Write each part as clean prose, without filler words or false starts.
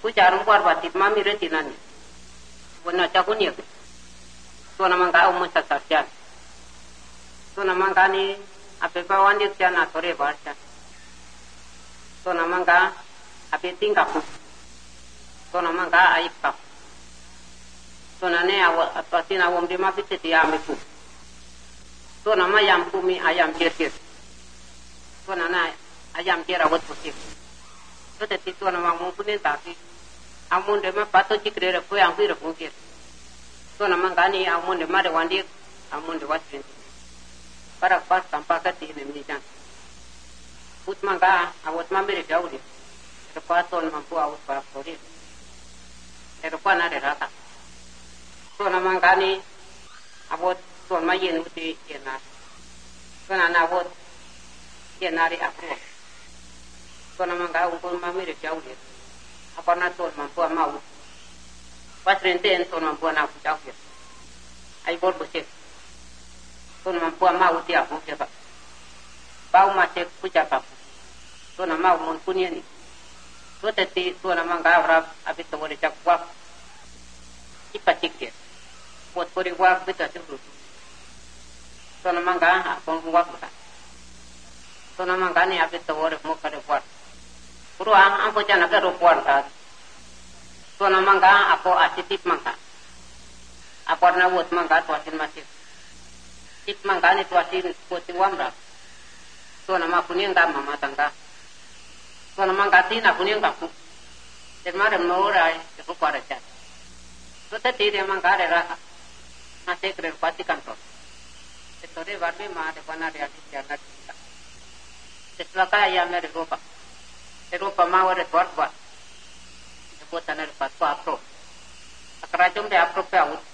Kujarum kuar batit mami retinani. Wana cakunya. Tu nama kau musa sarjan. Tu nama kani ape kawan dia cian atore barca. Tu nama ka ape tingkap. Tu nama ka aib kap. Tu nane awal apatin awam di mati setia amiku. Tu nama ayam kumi ayam cerkir. Tu nana ayam cera buat pusing. Tu teti tu nama mumpunin tapi amun dema pato cikre repu yang pi repu kir. Tu nama kani amun dema de wandi amun de wasrin. Para pas tanpa kati ini menijan. Put mangga awat mambere jauh dia. Repa tu mampu awat para pori. Repa nade rata. Tu nama kani awat tu mayin uti yenar. Tu nana awat yenari aku. Tu nama kau umpun mambere jauh dia. Apa na tu mampu mau. Pas renten tu mampu nak jauh dia. Ai bor busik. Tu mampu mau dia aku siapa. Bau masih pucat aku. Tu nama mun punya ni. Tu teti tu nama gawrap abis tu boleh cak wak. Ipatik dia. Buat boleh wak betul tu. Tu nama gah aku wak betul. Tu nama gah ni abis tu boleh muka depan. Puruang aku jangan ke rupuan kan. Tu nama gah aku asitip mangka. Apa nawut mangka tu asin masih. Tip mangka ni tu asin putih wamra. Tu nama punya gah mama tangga. Tu nama gah tina punya gahku. Termarem norai rupuan aja. Tu tadi dia mangka ada rasa. Masih keren pasti kantor. Itu dia warga mah depan ada asis jangan kita. Setelah kaya mereka rupa. Rupa mau ada buat. Sebutan ada patu apro. Akrajum dia apro pe out.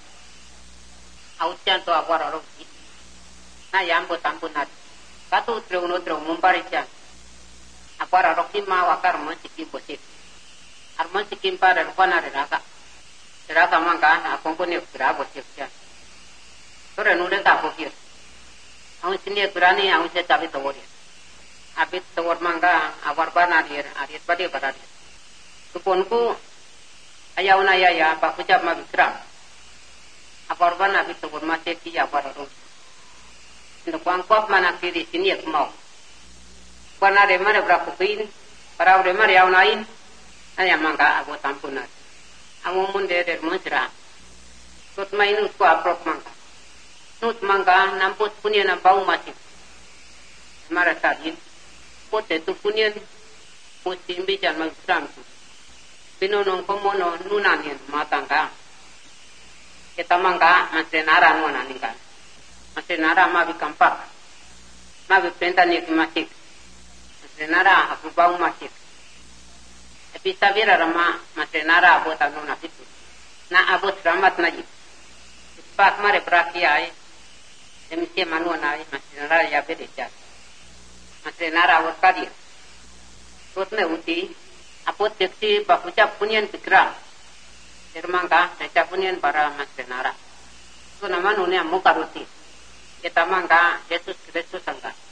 Outjan tu awar orang. Nah yang buat ampun ada. Katu terung mumparijan. Awar orang kima wakar mensikim posip. Arman sikim pada depan ada raka. Raka mangka aku pun ni berapa posipnya. Sore nulen tak pokir. Aku sini berani aku saya cabai tawar. Abis tawar mangga awar bana dia, arit pada dia. Tupunku ayah unaya pak ucap magikram. Awar bana abis tawar masih dia awar orang. Untuk kuangkuap mana kiri sini aku mau. Bana dia mana berapa pin, para dia mana yang lain, ayah mangga aku tampunat. Aku mundur dari mesra. Tut main usku aprok mangga. Nut mangga namput punya nampau masih. Semara tadi. Pote tu punya musim bijan magikram tu. Pinonong pemono nunanin matangga. Kita mangga masih nara nunanin kan. Masih nara mabi kampak. Mabi pentani masih. Masih nara aku bau masih. Tapi sabira rama masih nara abot anu nafitu. Na abot ramat naji. Pak mare prakiai. Demikian manuanai masih nara ya berejar. Masih nara awak kadir. Tutne uti, apot teksi bakucap punyan pikiran. Termangka, necap punyan para masih nara. Itu nama nunia muka ruti. Kita mangka Yesus Kristus angka.